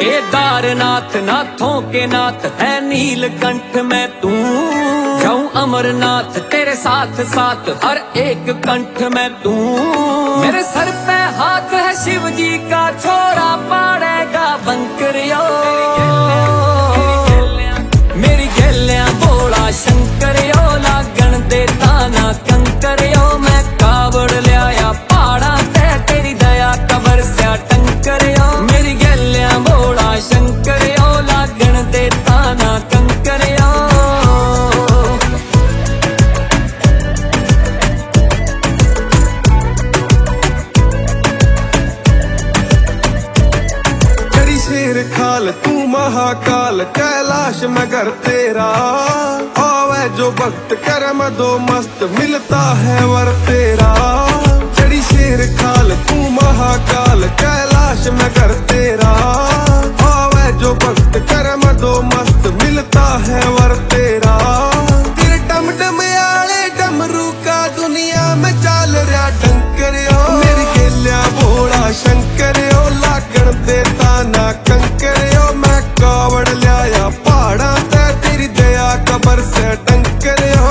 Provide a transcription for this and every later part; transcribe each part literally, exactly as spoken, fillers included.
केदारनाथ नाथों के नाथ है नीलकंठ में तू। जाऊं अमरनाथ तेरे साथ साथ हर एक कंठ में तू। मेरे सर पे हाथ है शिव जी का, छोरा पाड़ेगा बंकरियो। मेरी गेलियां बोला शंकरियो, लागण देता ना कंकरियो। मैं कावड़ लिया पहाड़ा ते तेरी दया कबर से टंकरियो। मेरी गेलियां बोला शंकरियो, लागण देता ना कंकरियो। तेरी शेर खाल तू महाकाल, कैलाश में घर तेरा। आवे जो भक्त करम दो मस्त, मिलता है वर तेरा। तेरी शेर खाल तू महाकाल, कैलाश में घर तेरा। आवे जो भक्त करम दो मस्त, मिलता है वर तेरा। तेरे डम डम आले डमरू का दुनिया में चाल रहा डंकरियो। मेरी गेलिया भोला शंकरियो, लागण देता ना कंकरियो। मैं कावड़ लिया पहाड़ा ते तेरी दया कबर से टंकरियो।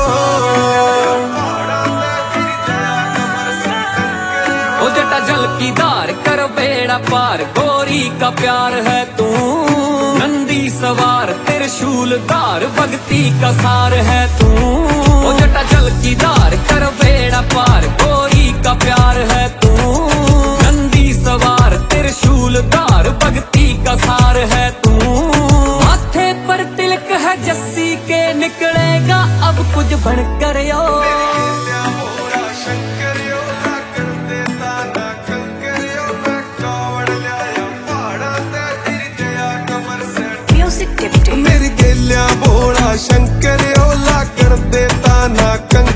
ओ जटा जल की धार कर बेड़ा पार, गोरी का प्यार है तू। नंदी सवार त्रिशूल धार, भक्ति का सार है तू। ओ जटा जल की धार कर बेड़ा पार, गोरी का प्यार है तू। नंदी सवार त्रिशूल धार, भक्ति का सार है तू। माथे पर तिलक है जस्सी के, निकलेगा अब कुछ बनकर यो। मेरी गेलिया भोला शंकरियो, लागण देता ना कंकरियो।